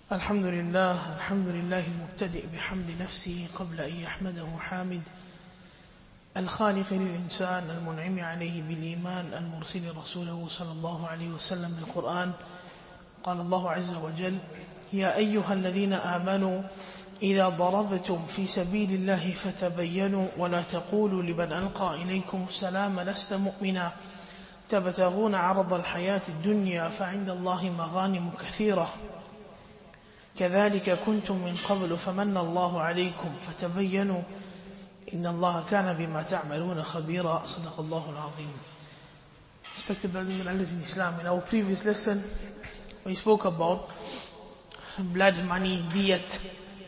الحمد لله المبتدئ بحمد نفسه قبل أن يحمده حامد الخالق للإنسان المنعم عليه بالإيمان المرسل رسوله صلى الله عليه وسلم بالقرآن. قال الله عز وجل: يا أيها الذين آمنوا إذا ضربتم في سبيل الله فتبينوا ولا تقولوا لمن ألقى إليكم السلام لست مؤمنا تبتغون عرض الحياة الدنيا فعند الله مغانم كثيرة كذلك كنتم من قبل فمن الله عليكم فتبينوا إن الله كان بما تعملون خبيرا. صدق الله العظيم. Respected brothers and elders in Islam, in our previous lesson we spoke about blood money, diyat,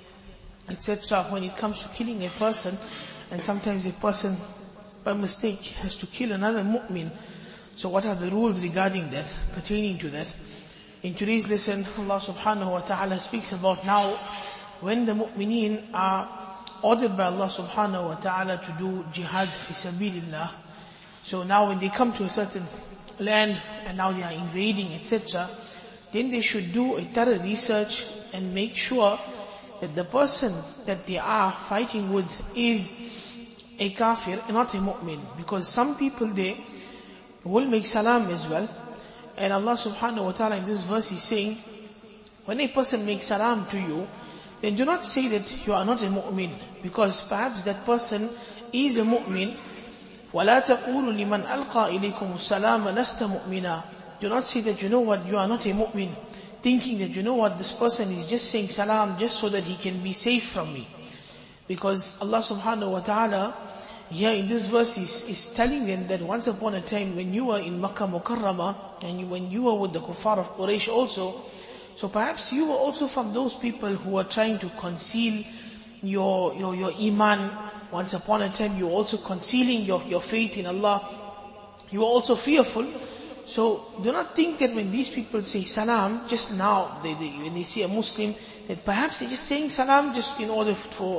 etc. When it comes to killing a person, and sometimes a person by mistake has to kill another mu'min, so what are the rules regarding that, pertaining to that? In today's lesson, Allah subhanahu wa ta'ala speaks about now when the mu'mineen are ordered by Allah subhanahu wa ta'ala to do jihad fi sabilillah. So now when they come to a certain land and now they are invading, etc., then they should do a thorough research and make sure that the person that they are fighting with is a kafir and not a mu'min. Because some people, they will make salam as well. And Allah subhanahu wa ta'ala in this verse is saying, when a person makes salam to you, then do not say that you are not a mu'min, because perhaps that person is a mu'min. وَلَا تَقُولُوا لِمَنْ أَلْقَى إِلَيْكُمُ السَّلَامَ لَسْتَ مُؤْمِنًا. Do not say that, you know what, you are not a mu'min, thinking that, you know what, this person is just saying salam just so that he can be safe from me. Because Allah subhanahu wa ta'ala here in this verse is telling them that once upon a time when you were in Makkah Mukarramah and when you were with the kuffar of Quraysh also, so perhaps you were also from those people who were trying to conceal your iman. Once upon a time you were also concealing your faith in Allah. You were also fearful. So do not think that when these people say salam, just now, when they see a Muslim, that perhaps they're just saying salam just in order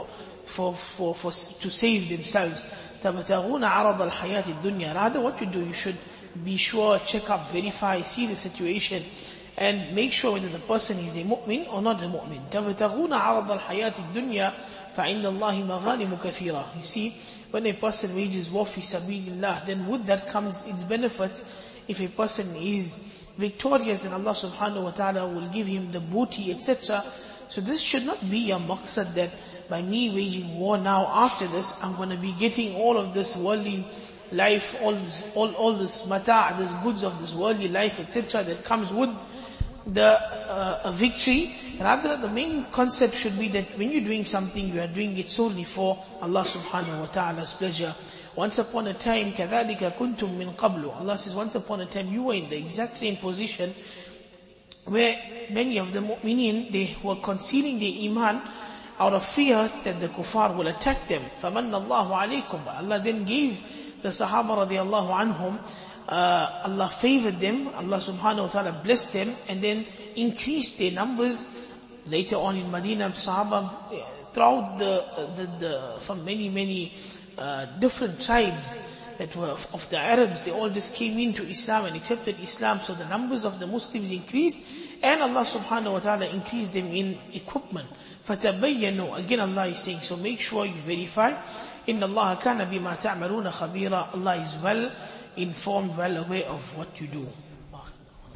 to save themselves. تَبْتَغُونَ عَرَضَ الْحَيَاةِ الدُّنْيَا. Rather what you do, you should be sure, check up, verify, see the situation, and make sure whether the person is a mu'min or not a mu'min. تَبْتَغُونَ عَرَضَ الْحَيَاةِ الدُّنْيا فَعِنْدَ اللَّهِ مَغَانِمُ كَثِيرًا. You see, when a person wages war fi sabilillah, then with that comes its benefits. If a person is victorious, then Allah subhanahu wa ta'ala will give him the booty, etc. So this should not be a maqsad that by me waging war now, after this, I'm going to be getting all of this worldly life, all this mata', this goods of this worldly life, etc. that comes with the victory. Rather, the main concept should be that when you're doing something, you are doing it solely for Allah subhanahu wa ta'ala's pleasure. Once upon a time, كَذَلِكَ كُنْتُم مِّن قَبْلُ. Allah says, once upon a time, you were in the exact same position where many of the mu'mineen, they were concealing their iman out of fear that the kuffar will attack them. فَمَنَّ اللَّهُ عَلَيْكُمْ. Allah then gave the Sahaba radiallahu anhum, Allah favored them, Allah subhanahu wa ta'ala blessed them, and then increased their numbers. Later on in Medina, Sahaba, throughout from many different tribes that were of the Arabs, they all just came into Islam and accepted Islam. So the numbers of the Muslims increased, and Allah subhanahu wa ta'ala increased them in equipment. فَتَبَيَّنُوا. Again Allah is saying, so make sure you verify. إِنَّ اللَّهَ كَانَ بِمَا تَعْمَلُونَ خَبِيرًا. Allah is well informed, well aware of what you do.